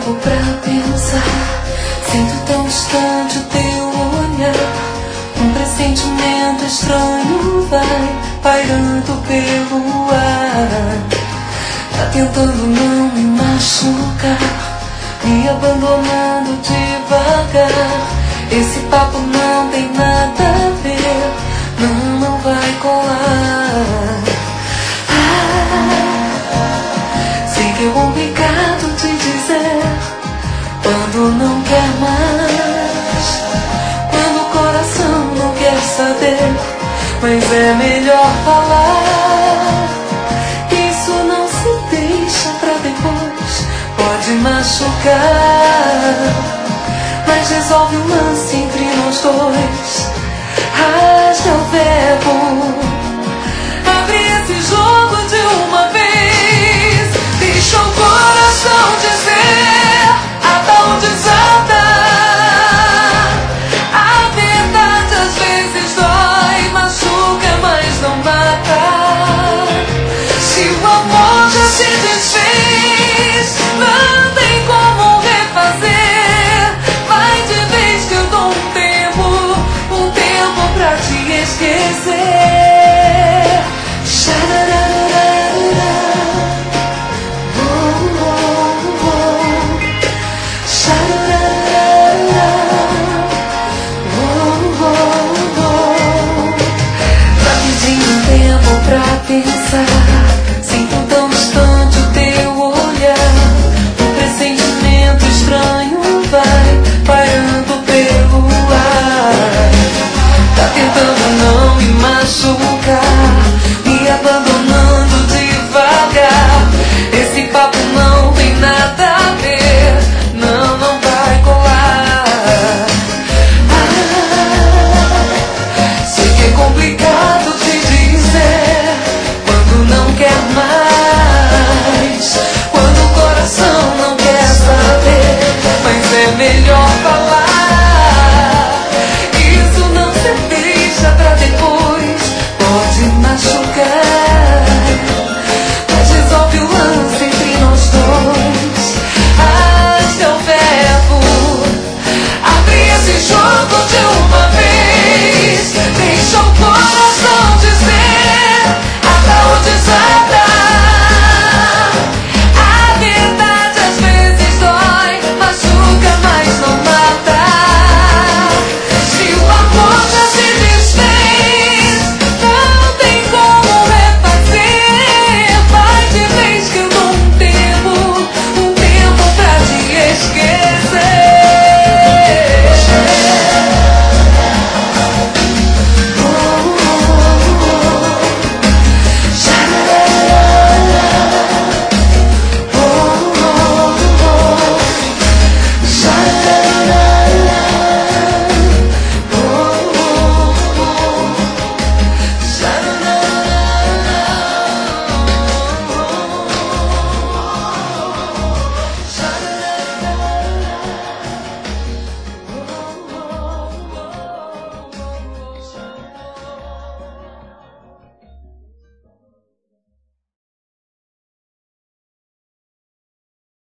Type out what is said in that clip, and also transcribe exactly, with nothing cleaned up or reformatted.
tempo pra pensar. Sinto tão distante o teu olhar. Um pressentimento estranho vai pairando pelo ar. Tá tentando não me machucar, me abandonando devagar. Esse papo não tem nada a ver, não, não vai colar. Ah, sei que é complicado te dizer quando não quer mais, quando o coração não quer saber, mas é melhor falar. Isso não se deixa pra depois, pode machucar, mas resolve o lance entre nós dois. Rasga o verbo, abre esse jogo de uma vez. Deixa o coração dizer até onde desata. A verdade às vezes dói, machuca, mas não mata. Se o amor já se desfez, não tem como refazer. Vai de vez que eu dou um tempo, um tempo pra te esquecer. Xarararara, oh, oh, oh. Xarararara, oh, oh, oh. Tá pedindo um tempo pra pensar. Sinto tão distante o teu olhar. Um pressentimento estranho vai pairando pelo ar. Tá tentando não me machucar,